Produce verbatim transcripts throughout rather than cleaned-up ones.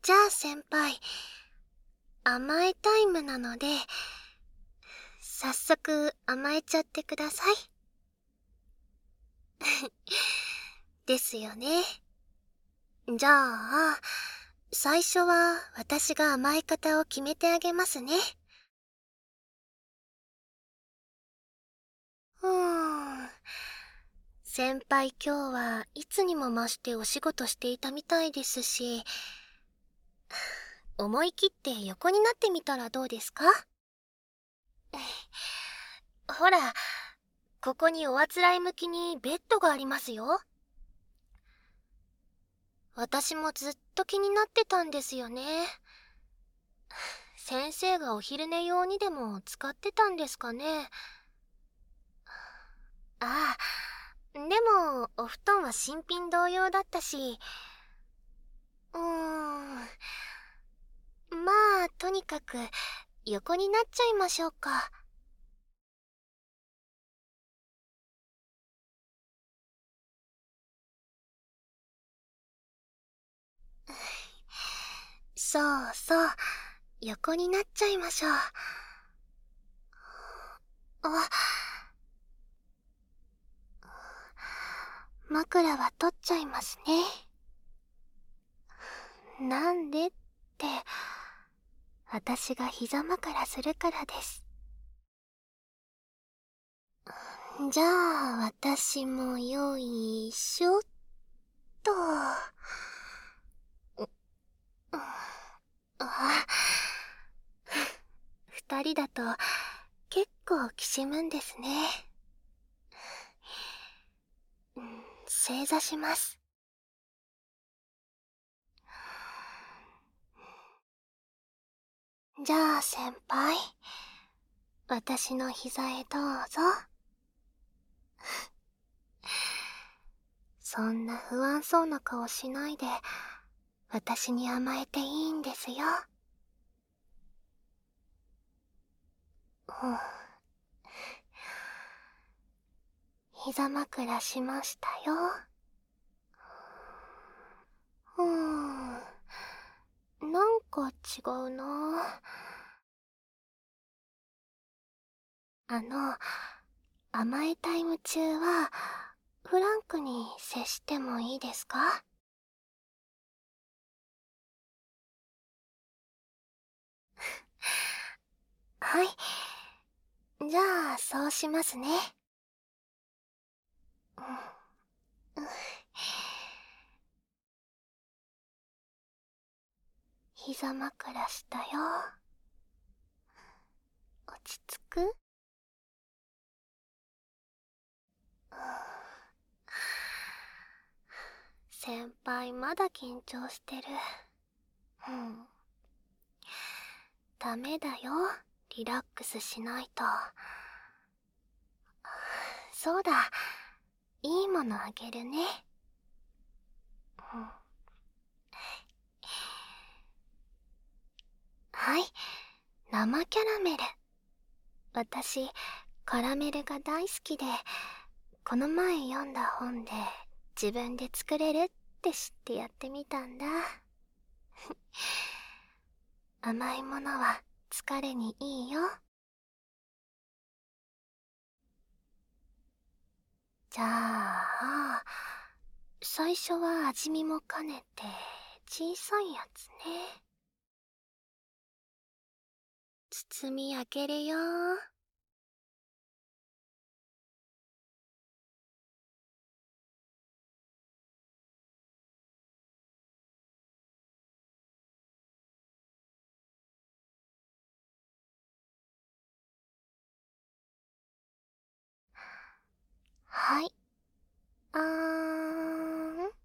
じゃあ先輩、甘えタイムなので、早速甘えちゃってください。ですよね。じゃあ、最初は私が甘え方を決めてあげますね。うーん。先輩今日はいつにも増してお仕事していたみたいですし、思い切って横になってみたらどうですか？ほら、ここにおあつらい向きにベッドがありますよ。私もずっと気になってたんですよね。先生がお昼寝用にでも使ってたんですかね。ああ、でもお布団は新品同様だったし、うーん、まあとにかく横になっちゃいましょうか。そうそう、横になっちゃいましょう。あ、枕は取っちゃいますね。なんでって、私が膝枕するからです。じゃあ私もよいしょっと。あ、二人だと結構きしむんですね。うん、正座します。じゃあ先輩、私の膝へどうぞ。そんな不安そうな顔しないで、私に甘えていいんですよ。うん、膝枕しましたよ。うーん、なんか違うな。あの、甘えタイム中はフランクに接してもいいですか？はい。じゃあそうしますね。うん、うん、膝枕したよ。落ち着く？うん、先輩まだ緊張してる。うん。ダメだよ。リラックスしないと。そうだ。いいものあげるね。うん、はい。生キャラメル。私、カラメルが大好きで、この前読んだ本で自分で作れるって知ってやってみたんだ。甘いものは疲れにいいよ。じゃあ、最初は味見も兼ねて小さいやつね。包み開けるよ。はい。あーん。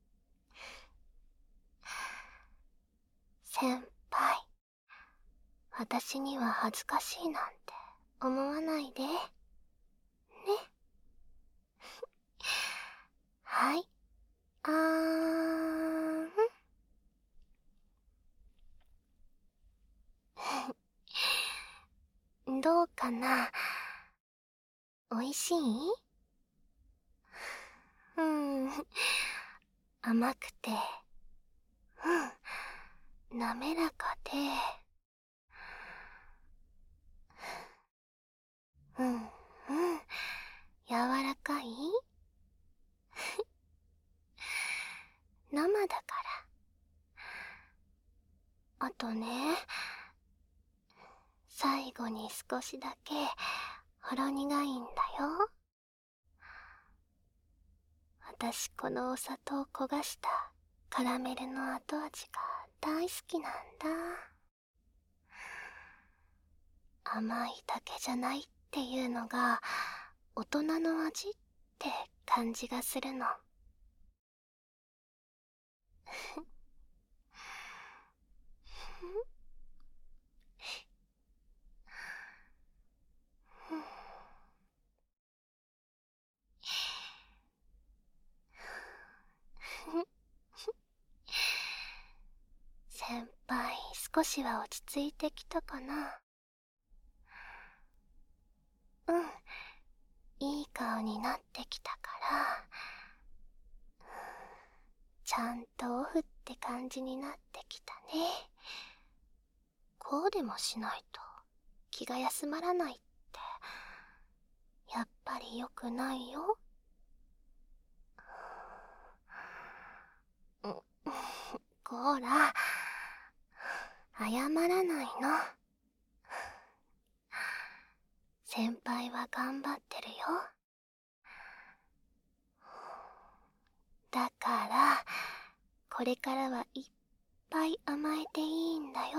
先輩、私には恥ずかしいなんて思わないで。ね。はい。あーん。どうかな？おいしい？うん。甘くて、うん。 滑らかで、うんうん、柔らかい生だから。あとね、最後に少しだけほろ苦いんだよ。私このお砂糖焦がしたカラメルの後味が大好きなんだ。甘いだけじゃないっていうのが大人の味って感じがするの。先輩、少しは落ち着いてきたかな。うん、いい顔になってきたから、ちゃんとオフって感じになってきたね。こうでもしないと気が休まらないって、やっぱり良くないよ。こら、謝らないの。先輩は頑張ってるよ。だから、これからはいっぱい甘えていいんだよ。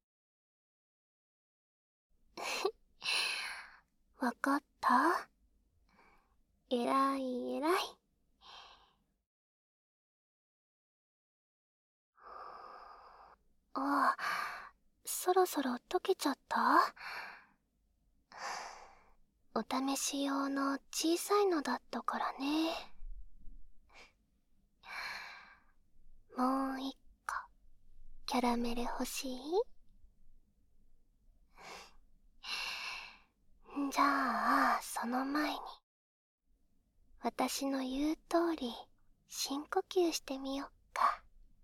わかった？えらいえらい。ああ、そろそろ溶けちゃった？お試し用の小さいのだったからね。もう一個、キャラメル欲しい？じゃあ、その前に、私の言う通り、深呼吸してみよっか。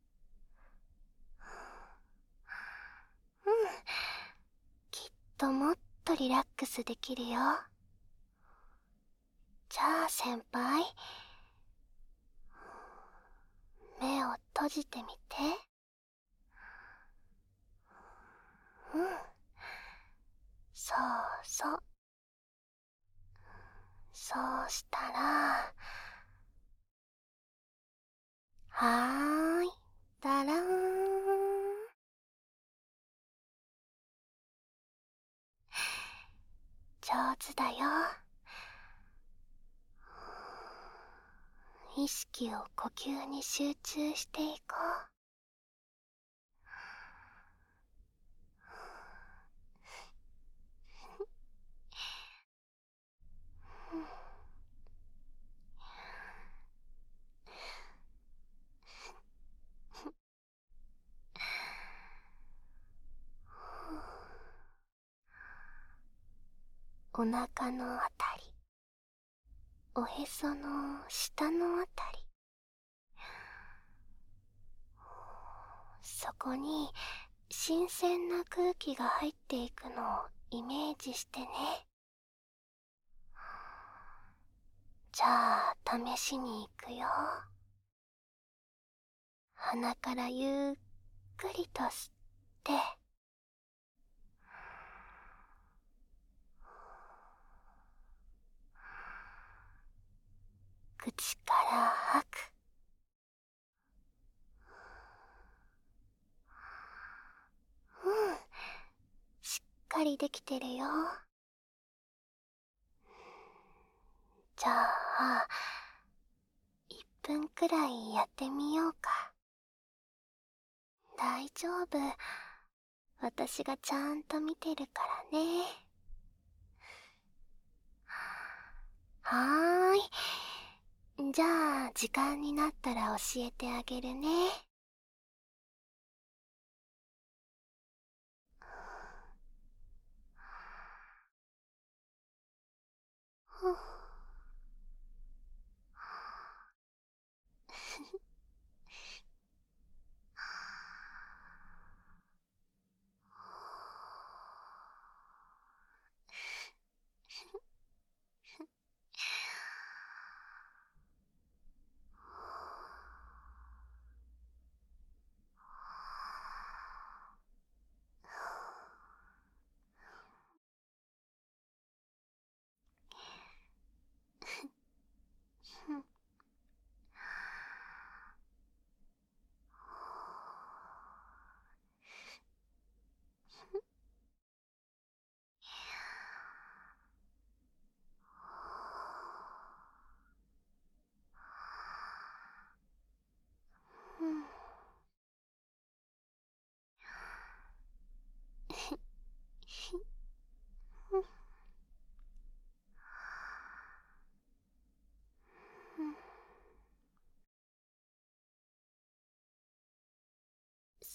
うん、きっともっとリラックスできるよ。じゃあ先輩、目を閉じてみて。うん、そうそう。そうしたら、はーい、だらーん。上手だよ。意識を呼吸に集中していこう。お腹のあたり、おへその下のあたり、そこに新鮮な空気が入っていくのをイメージしてね。じゃあ試しに行くよ。鼻からゆっくりと吸って、口から吐く。うん、しっかりできてるよ。じゃあいっぷんくらいやってみようか。大丈夫、私がちゃんと見てるからね。はーい、じゃあ時間になったら教えてあげるね。ふっ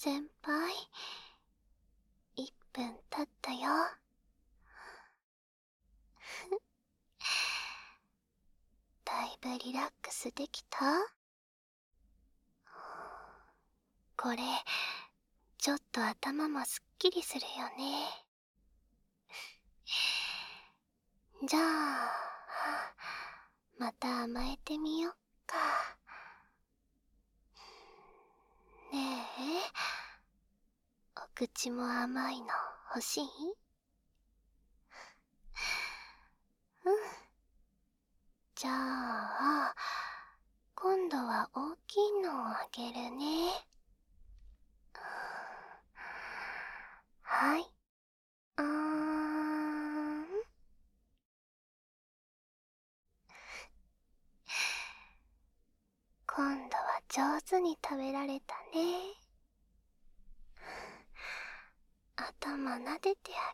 先輩、いっぷん経ったよ。だいぶリラックスできた？これ、ちょっと頭もすっきりするよね。じゃあ、また甘えてみよっか。ねえ、お口も甘いの欲しい？うん。じゃあ、今度は大きいのをあげるね。はい。うーん。今度は上手に食べられたね。頭撫でてあ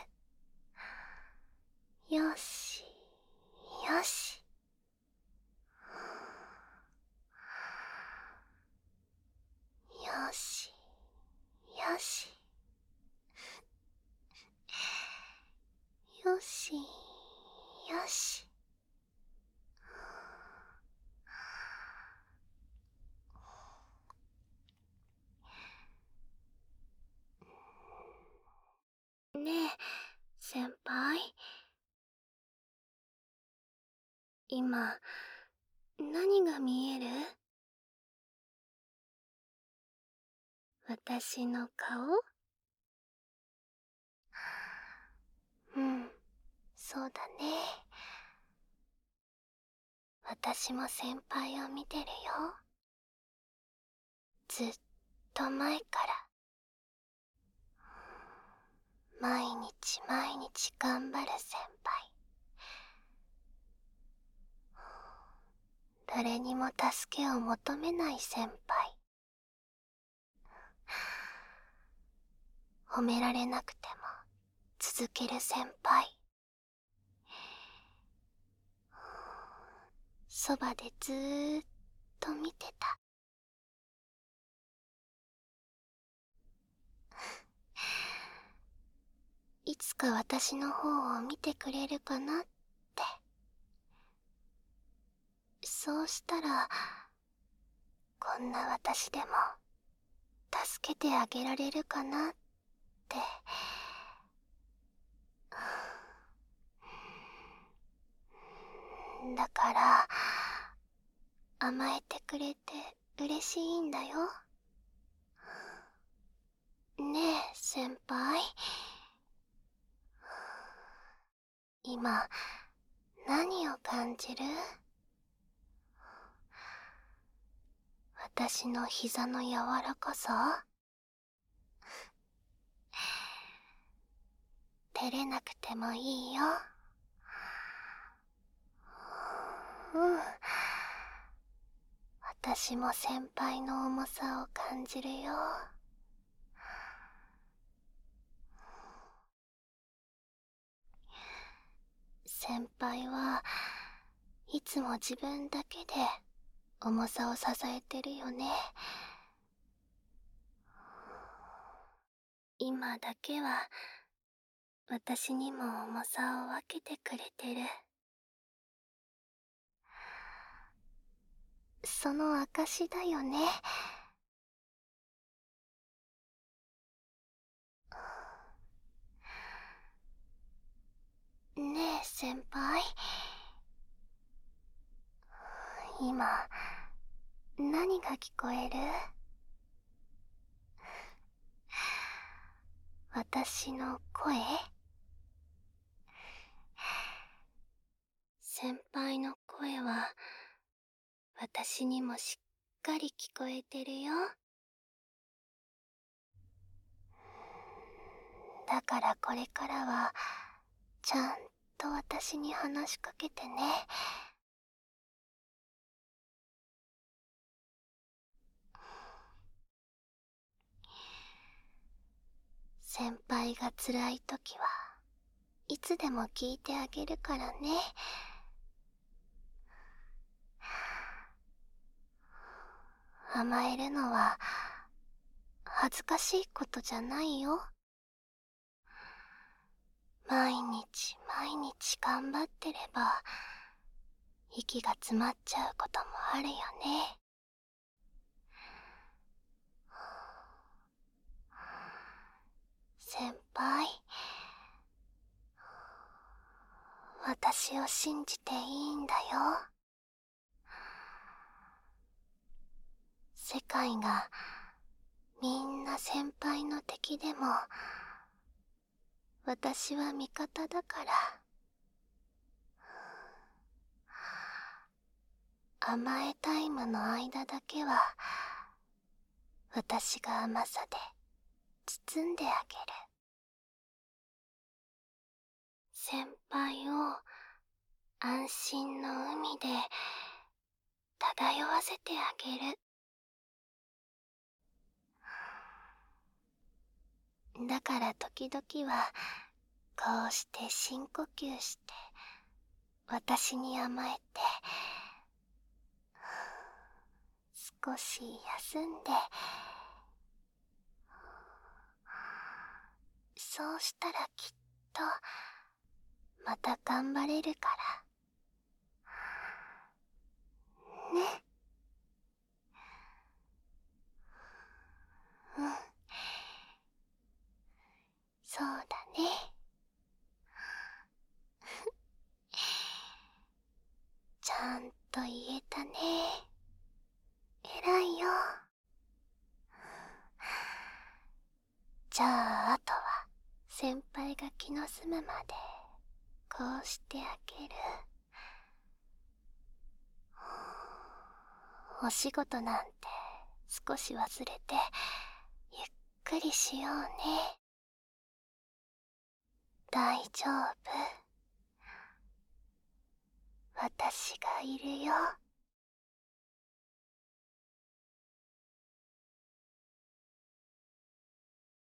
げる。よし、よし。よし、よし。よし、よし。ねえ、先輩。今、何が見える？私の顔？うん、そうだね。私も先輩を見てるよ。ずっと前から。毎日毎日頑張る先輩。誰にも助けを求めない先輩。褒められなくても続ける先輩。そばでずーっと見てた。いつか私の方を見てくれるかなって。そうしたら、こんな私でも助けてあげられるかなって。だから甘えてくれて嬉しいんだよ。ねえ先輩、今何を感じる？私の膝の柔らかさ？照れなくてもいいよ。うん。私も先輩の重さを感じるよ。先輩はいつも自分だけで重さを支えてるよね。今だけは私にも重さを分けてくれてる。その証だよね。ねえ先輩、今何が聞こえる？私の声？先輩の声は私にもしっかり聞こえてるよ。だからこれからはちゃんと私に話しかけてね。先輩が辛い時はいつでも聞いてあげるからね。甘えるのは恥ずかしいことじゃないよ。毎日毎日頑張ってれば息が詰まっちゃうこともあるよね。先輩、私を信じていいんだよ。世界がみんな先輩の敵でも私は味方だから。甘えタイムの間だけは私が甘さで包んであげる。先輩を安心の海で漂わせてあげる。だから時々はこうして深呼吸して私に甘えて少し休んで、そうしたらきっとまた頑張れるからね。うん、そうだね。ちゃんと言えたね。偉いよ。じゃああとは先輩が気の済むまでこうしてあげる。お仕事なんて少し忘れてゆっくりしようね。大丈夫。私がいるよ。